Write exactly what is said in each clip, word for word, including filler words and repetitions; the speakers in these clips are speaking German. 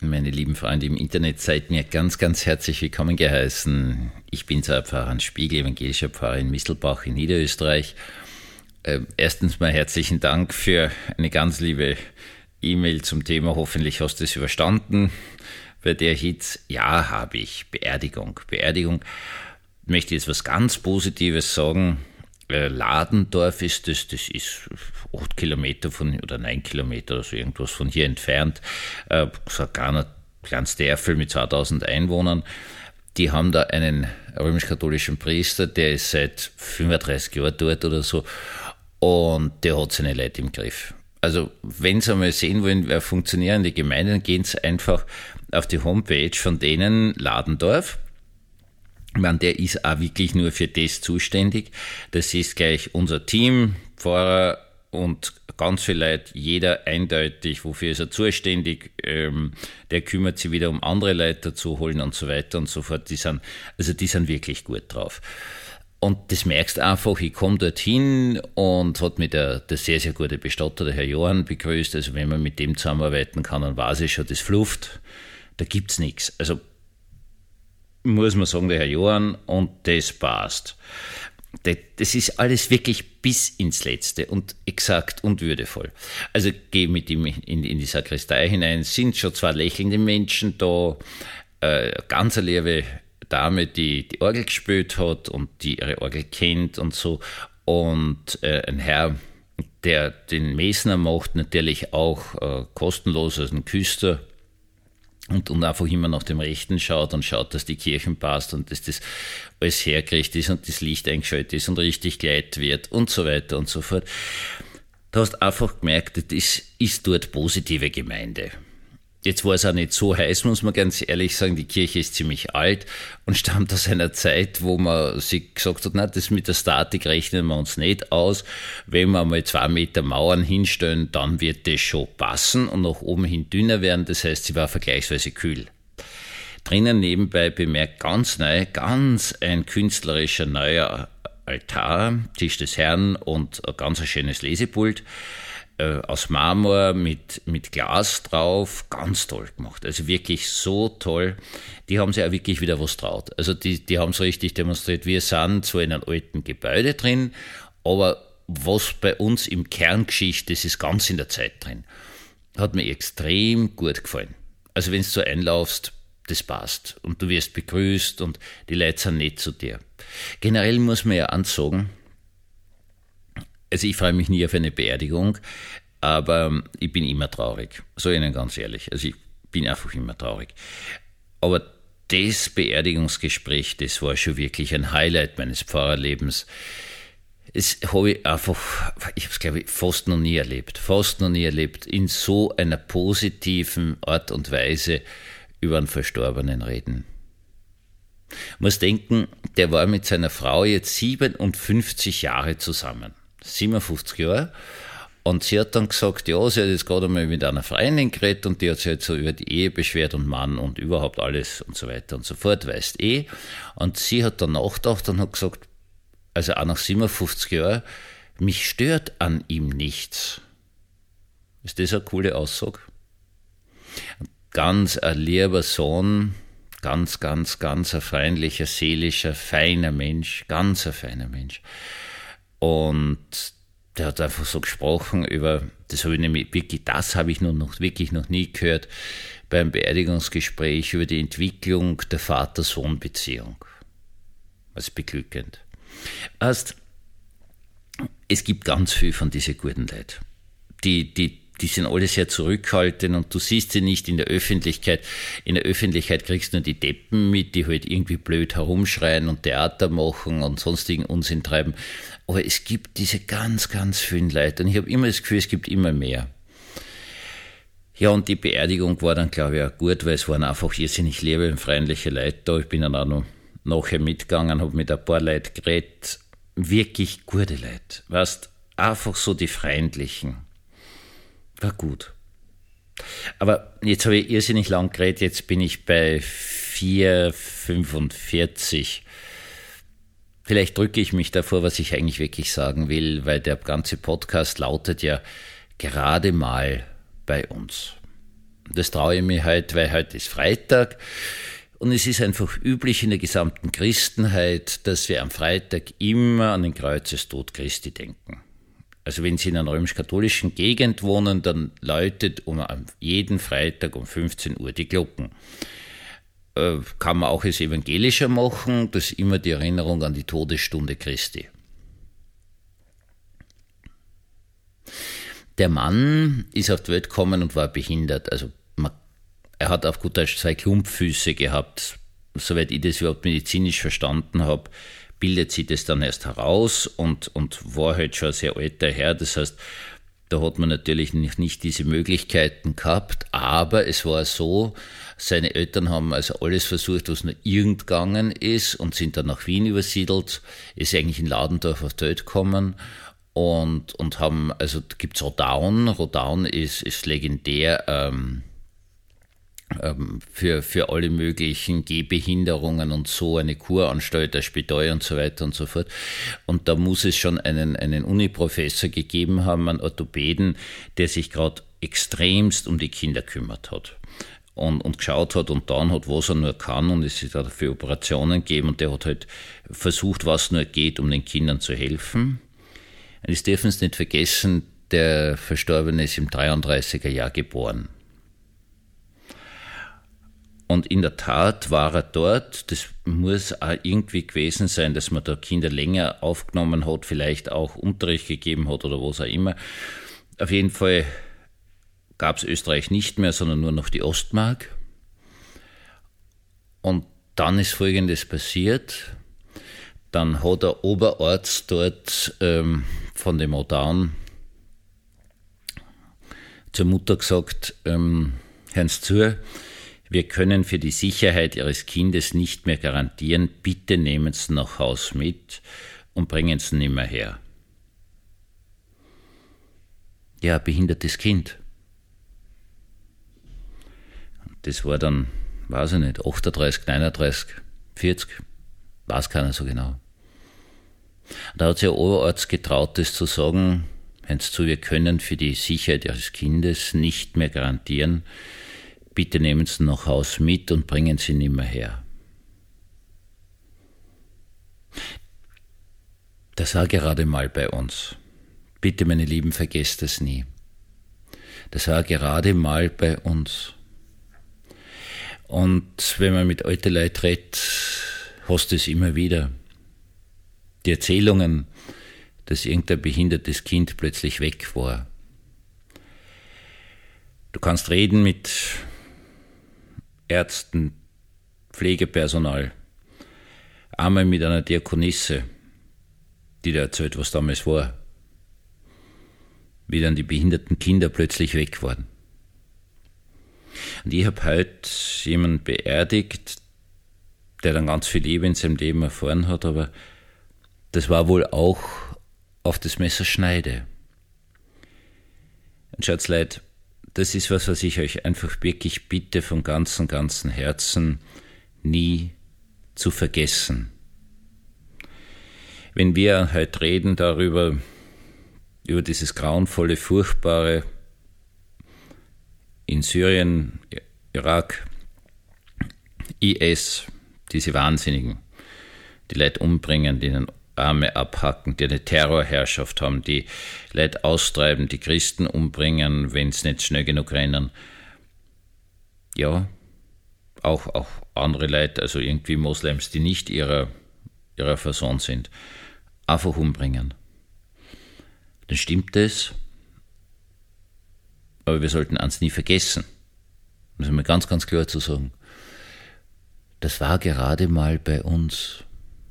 Meine lieben Freunde im Internet, seid mir ganz, ganz herzlich willkommen geheißen. Ich bin zwar Pfarrer Hans Spiegel, evangelischer Pfarrer in Mistelbach in Niederösterreich. Äh, erstens mal herzlichen Dank für eine ganz liebe E-Mail zum Thema, hoffentlich hast du es überstanden. Bei der Hitze, ja, habe ich. Beerdigung. Beerdigung. Ich möchte jetzt was ganz Positives sagen. Äh, Ladendorf ist das, das ist acht Kilometer von, oder neun Kilometer oder so irgendwas von hier entfernt. Äh, so ein kleiner, kleines Dörfel mit zweitausend Einwohnern. Die haben da einen römisch-katholischen Priester, der ist seit fünfunddreißig Jahren dort oder so, und der hat seine Leute im Griff. Also, wenn Sie einmal sehen wollen, wer funktionierende Gemeinden, gehen Sie einfach auf die Homepage von denen, Ladendorf. Ich meine, der ist auch wirklich nur für das zuständig. Das ist gleich unser Team, Pfarrer und ganz viele Leute, jeder eindeutig, wofür ist er zuständig, ähm, der kümmert sich wieder um andere Leute zu holen und so weiter und so fort. Die sind, also die sind wirklich gut drauf. Und das merkst du einfach, ich komme dorthin und hat mich der, der sehr, sehr gute Bestatter, der Herr Johann, begrüßt. Also wenn man mit dem zusammenarbeiten kann, dann weiß ich schon, das flufft, da gibt's nichts. Also muss man sagen, der Herr Johann, und das passt. Das ist alles wirklich bis ins Letzte und exakt und würdevoll. Also gehe mit ihm in, in die Sakristei hinein, sind schon zwei lächelnde Menschen da, äh, ganz eine liebe Dame, die die Orgel gespielt hat und die ihre Orgel kennt und so, und äh, ein Herr, der den Mesner macht, natürlich auch äh, kostenlos, also ein Küster, und, und einfach immer nach dem Rechten schaut und schaut, dass die Kirchen passt und dass das alles hergerichtet ist und das Licht eingeschaltet ist und richtig geleitet wird und so weiter und so fort. Du hast einfach gemerkt, das ist dort positive Gemeinde. Jetzt war es auch nicht so heiß, muss man ganz ehrlich sagen, die Kirche ist ziemlich alt und stammt aus einer Zeit, wo man sich gesagt hat, na, das mit der Statik rechnen wir uns nicht aus. Wenn wir mal zwei Meter Mauern hinstellen, dann wird das schon passen und nach oben hin dünner werden, das heißt, sie war vergleichsweise kühl. Drinnen nebenbei bemerkt, ganz neu, ganz ein künstlerischer neuer Altar, Tisch des Herrn und ein ganz schönes Lesepult aus Marmor mit, mit Glas drauf, ganz toll gemacht. Also wirklich so toll. Die haben sich auch wirklich wieder was traut. Also die, die haben es richtig demonstriert. Wir sind zwar in einem alten Gebäude drin, aber was bei uns im Kerngeschichte, das ist ganz in der Zeit drin. Hat mir extrem gut gefallen. Also wenn du so einlaufst, das passt. Und du wirst begrüßt und die Leute sind nett zu dir. Generell muss man ja ansagen, also ich freue mich nie auf eine Beerdigung, aber ich bin immer traurig. So Ihnen ganz ehrlich. Also ich bin einfach immer traurig. Aber das Beerdigungsgespräch, das war schon wirklich ein Highlight meines Pfarrerlebens. Das habe ich einfach, ich habe es glaube ich fast noch nie erlebt. Fast noch nie erlebt, in so einer positiven Art und Weise über einen Verstorbenen reden. Ich muss denken, der war mit seiner Frau jetzt siebenundfünfzig Jahre zusammen. siebenundfünfzig Jahre, und sie hat dann gesagt, ja, sie hat jetzt gerade einmal mit einer Freundin geredet und die hat sich halt so über die Ehe beschwert und Mann und überhaupt alles und so weiter und so fort, weißt eh. Und sie hat dann nachgedacht und hat gesagt, also auch nach siebenundfünfzig Jahren, mich stört an ihm nichts. Ist das eine coole Aussage? Ganz ein lieber Sohn, ganz, ganz, ganz ein freundlicher, seelischer, feiner Mensch, ganz ein feiner Mensch. Und der hat einfach so gesprochen über, das habe ich nämlich wirklich, das habe ich noch, noch wirklich noch nie gehört, beim Beerdigungsgespräch über die Entwicklung der Vater-Sohn-Beziehung. Also beglückend. Erst, es gibt ganz viel von diesen guten Leuten. Die, die, die sind alle sehr zurückhaltend und du siehst sie nicht in der Öffentlichkeit. In der Öffentlichkeit kriegst du nur die Deppen mit, die halt irgendwie blöd herumschreien und Theater machen und sonstigen Unsinn treiben. Aber es gibt diese ganz, ganz vielen Leute und ich habe immer das Gefühl, es gibt immer mehr. Ja, und die Beerdigung war dann, glaube ich, auch gut, weil es waren einfach irrsinnig liebe und freundliche Leute da. Ich bin dann auch noch nachher mitgegangen, habe mit ein paar Leuten geredet. Wirklich gute Leute. Weißt, einfach so die Freundlichen. War gut. Aber jetzt habe ich irrsinnig lang geredet, jetzt bin ich bei vier fünfundvierzig. Vielleicht drücke ich mich davor, was ich eigentlich wirklich sagen will, weil der ganze Podcast lautet ja gerade mal bei uns. Das traue ich mir heute, weil heute ist Freitag. Und es ist einfach üblich in der gesamten Christenheit, dass wir am Freitag immer an den Kreuzestod Christi denken. Also wenn Sie in einer römisch-katholischen Gegend wohnen, dann läutet um jeden Freitag um fünfzehn Uhr die Glocken. Äh, kann man auch als Evangelischer machen, das ist immer die Erinnerung an die Todesstunde Christi. Der Mann ist auf die Welt gekommen und war behindert. Also man, er hat auf gut Deutsch zwei Klumpfüße gehabt. Soweit ich das überhaupt medizinisch verstanden habe, bildet sich das dann erst heraus und, und war halt schon ein sehr alter Herr. Das heißt, da hat man natürlich nicht, nicht diese Möglichkeiten gehabt, aber es war so, seine Eltern haben also alles versucht, was nur irgend gegangen ist und sind dann nach Wien übersiedelt, ist eigentlich in Ladendorf auf die Welt gekommen und, und haben, also da gibt's Rodaun, Rodaun ist, ist legendär, ähm, für, für alle möglichen Gehbehinderungen und so, eine Kuranstalt, ein Spital und so weiter und so fort. Und da muss es schon einen, einen Uni-Professor gegeben haben, einen Orthopäden, der sich gerade extremst um die Kinder kümmert hat. Und, und geschaut hat und dann hat, was er nur kann, und es ist dafür Operationen gegeben und der hat halt versucht, was nur geht, um den Kindern zu helfen. Und das dürfen Sie nicht vergessen, der Verstorbene ist im dreiunddreißiger Jahr geboren. Und in der Tat war er dort, das muss auch irgendwie gewesen sein, dass man da Kinder länger aufgenommen hat, vielleicht auch Unterricht gegeben hat oder was auch immer. Auf jeden Fall gab es Österreich nicht mehr, sondern nur noch die Ostmark. Und dann ist Folgendes passiert. Dann hat der Oberarzt dort ähm, von dem Rodaun zur Mutter gesagt, ähm, hören Sie zu, wir können für die Sicherheit Ihres Kindes nicht mehr garantieren, bitte nehmen Sie ihn nach Haus mit und bringen Sie ihn nicht mehr her. Ja, behindertes Kind. Das war dann, weiß ich nicht, achtunddreißig, neununddreißig, vierzig, weiß keiner so genau. Da hat sich der Oberarzt getraut, das zu sagen, hören Sie zu, wir können für die Sicherheit Ihres Kindes nicht mehr garantieren, bitte nehmen Sie ihn nach Haus mit und bringen Sie ihn nicht mehr her. Das war gerade mal bei uns. Bitte, meine Lieben, vergesst das nie. Das war gerade mal bei uns. Und wenn man mit alten Leuten redet, hast du es immer wieder. Die Erzählungen, dass irgendein behindertes Kind plötzlich weg war. Du kannst reden mit Ärzten, Pflegepersonal, einmal mit einer Diakonisse, die dir erzählt, was damals war, wie dann die behinderten Kinder plötzlich weg waren. Und ich habe heute jemanden beerdigt, der dann ganz viel Liebe in seinem Leben erfahren hat, aber das war wohl auch auf das Messer Schneide. Und schaut's Leute, das ist was, was ich euch einfach wirklich bitte von ganzem, ganzem Herzen nie zu vergessen. Wenn wir heute reden darüber, über dieses grauenvolle, furchtbare in Syrien, Irak, I S, diese Wahnsinnigen, die Leute umbringen, die ihnen Arme abhacken, die eine Terrorherrschaft haben, die Leute austreiben, die Christen umbringen, wenn sie nicht schnell genug rennen. Ja, auch, auch andere Leute, also irgendwie Moslems, die nicht ihrer, ihrer Fasson sind, einfach umbringen. Dann stimmt das, aber wir sollten eins nie vergessen. Das ist mir ganz, ganz klar zu sagen. Das war gerade mal bei uns.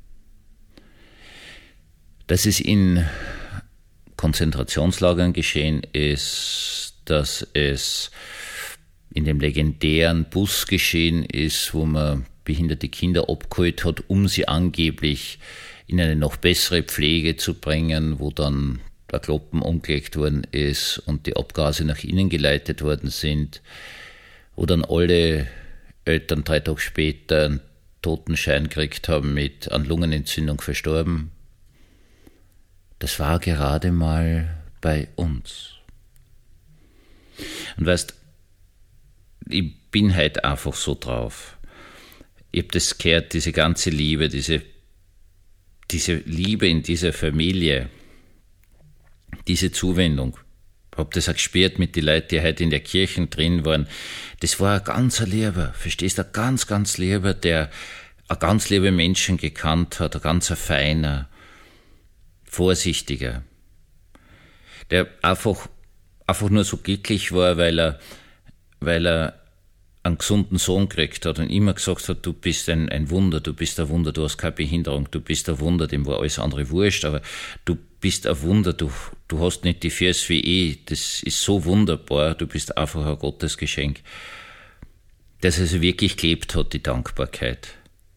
Dass es in Konzentrationslagern geschehen ist, dass es in dem legendären Bus geschehen ist, wo man behinderte Kinder abgeholt hat, um sie angeblich in eine noch bessere Pflege zu bringen, wo dann der Kloppen umgelegt worden ist und die Abgase nach innen geleitet worden sind, wo dann alle Eltern drei Tage später einen Totenschein gekriegt haben mit an Lungenentzündung verstorben. Das war gerade mal bei uns. Und weißt, ich bin halt einfach so drauf. Ich habe das gehört, diese ganze Liebe, diese, diese Liebe in dieser Familie, diese Zuwendung. Ich habe das auch gespürt mit den Leuten, die heute in der Kirche drin waren. Das war ein ganz Lieber, verstehst du, ein ganz, ganz Lieber, der ein ganz lieber Menschen gekannt hat, ein ganz feiner, vorsichtiger, der einfach, einfach nur so glücklich war, weil er, weil er einen gesunden Sohn gekriegt hat und immer gesagt hat, du bist ein, ein Wunder, du bist ein Wunder, du hast keine Behinderung, du bist ein Wunder, dem war alles andere wurscht, aber du bist ein Wunder, du, du hast nicht die Füße wie ich, das ist so wunderbar, du bist einfach ein Gottesgeschenk. Dass er so wirklich gelebt hat, die Dankbarkeit.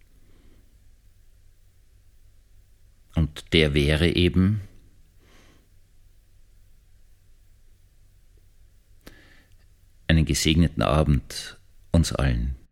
Und der wäre eben einen gesegneten Abend uns allen.